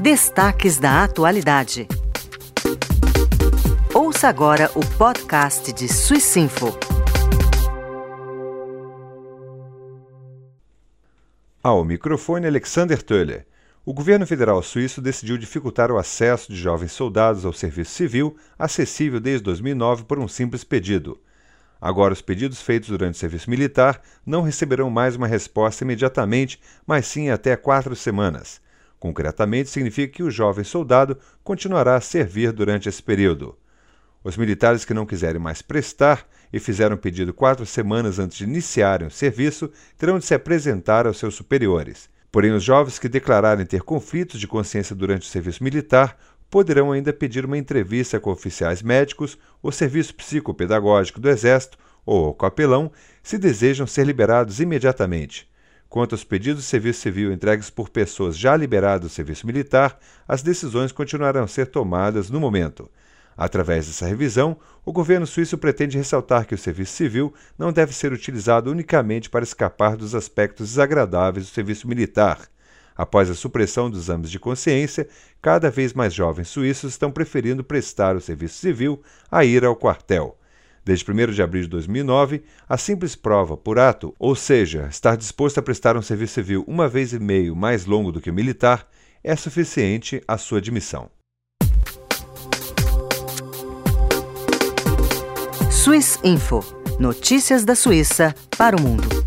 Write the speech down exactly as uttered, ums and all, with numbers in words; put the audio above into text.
Destaques da atualidade. Ouça agora o podcast de Swissinfo. Ao microfone, Alexander Töller. O governo federal suíço decidiu dificultar o acesso de jovens soldados ao serviço civil, acessível desde dois mil e nove por um simples pedido. Agora, os pedidos feitos durante o serviço militar não receberão mais uma resposta imediatamente, mas sim até quatro semanas. Concretamente, significa que o jovem soldado continuará a servir durante esse período. Os militares que não quiserem mais prestar e fizeram pedido quatro semanas antes de iniciarem o serviço terão de se apresentar aos seus superiores. Porém, os jovens que declararem ter conflitos de consciência durante o serviço militar poderão ainda pedir uma entrevista com oficiais médicos, o serviço psicopedagógico do Exército ou o capelão, se desejam ser liberados imediatamente. Quanto aos pedidos de serviço civil entregues por pessoas já liberadas do serviço militar, as decisões continuarão a ser tomadas no momento. Através dessa revisão, o governo suíço pretende ressaltar que o serviço civil não deve ser utilizado unicamente para escapar dos aspectos desagradáveis do serviço militar. Após a supressão dos exames de consciência, cada vez mais jovens suíços estão preferindo prestar o serviço civil a ir ao quartel. Desde primeiro de abril de dois mil e nove, a simples prova por ato, ou seja, estar disposto a prestar um serviço civil uma vez e meio mais longo do que o militar, é suficiente à sua admissão. Swissinfo. Notícias da Suíça para o mundo.